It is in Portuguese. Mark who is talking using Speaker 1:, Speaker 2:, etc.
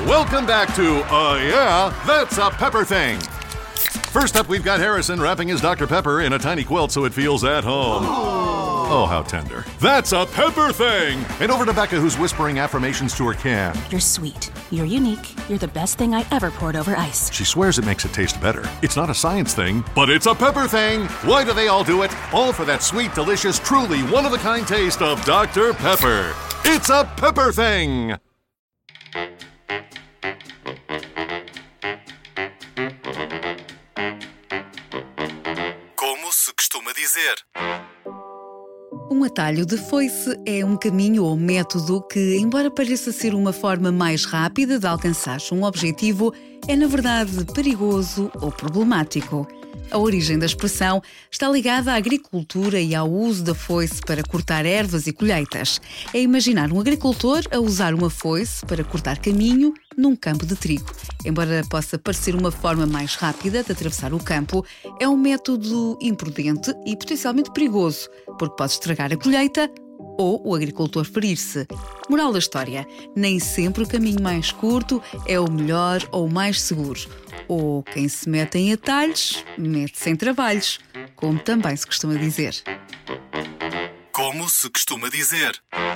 Speaker 1: Welcome back to, yeah, that's a pepper thing. First up, we've got Harrison wrapping his Dr. Pepper in a tiny quilt so it feels at home. Oh, how tender. That's a pepper thing! And over to Becca, who's whispering affirmations to her can.
Speaker 2: You're sweet. You're unique. You're the best thing I ever poured over ice.
Speaker 1: She swears it makes it taste better. It's not a science thing, but it's a pepper thing! Why do they all do it? All for that sweet, delicious, truly one-of-a-kind taste of Dr. Pepper. It's a pepper thing!
Speaker 3: Como se costuma dizer.
Speaker 4: Um atalho de foice é um caminho ou método que, embora pareça ser uma forma mais rápida de alcançar um objetivo, é na verdade perigoso ou problemático. A origem da expressão está ligada à agricultura e ao uso da foice para cortar ervas e colheitas. É imaginar um agricultor a usar uma foice para cortar caminho num campo de trigo. Embora possa parecer uma forma mais rápida de atravessar o campo, é um método imprudente e potencialmente perigoso, porque pode estragar a colheita ou o agricultor ferir-se. Moral da história: nem sempre o caminho mais curto é o melhor ou o mais seguro. Ou quem se mete em atalhos, mete-se em trabalhos, como também se costuma dizer.
Speaker 3: Como se costuma dizer.